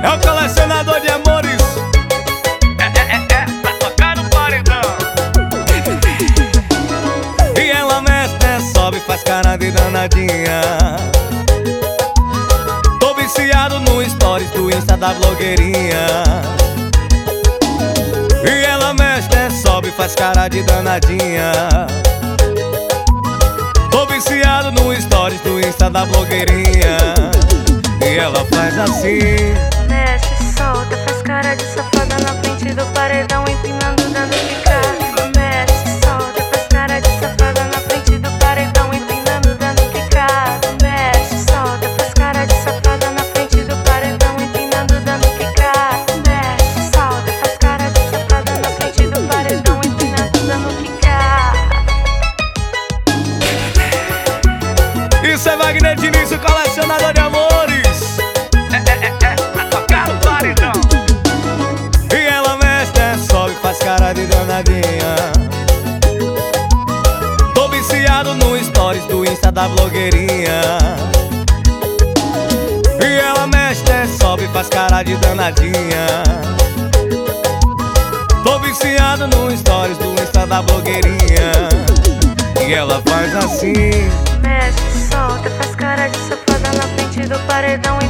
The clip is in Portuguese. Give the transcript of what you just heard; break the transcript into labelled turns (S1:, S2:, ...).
S1: É o colecionador de amores. Pra tocar no paredão. E ela mexe, sobe, faz cara de danadinha. Tô viciado no stories do Insta da blogueirinha. E ela mexe, sobe, faz cara de danadinha. Tô viciado no stories do Insta da blogueirinha. E ela faz assim:
S2: mexe, solta, faz cara de safada na frente do paredão, empinando, dando quicar. Mexe, solta, faz cara de safada na frente do paredão, empinando, dando quicar. Mexe, solta, faz cara de safada na frente do paredão, empinando, dando quicar. Mexe, solta, faz cara de safada na frente do paredão, empinando, dando quicar.
S1: Isso é Wagner Diniz, o colecionador de amores. Pra tocar no paredão. E ela mexe, sobe, faz cara de danadinha. Tô viciado no stories do Insta da blogueirinha. E ela mexe, sobe, faz cara de danadinha. Tô viciado no stories do Insta da blogueirinha. E ela faz assim:
S2: mexe, solta, faz cara de safada na frente do paredão,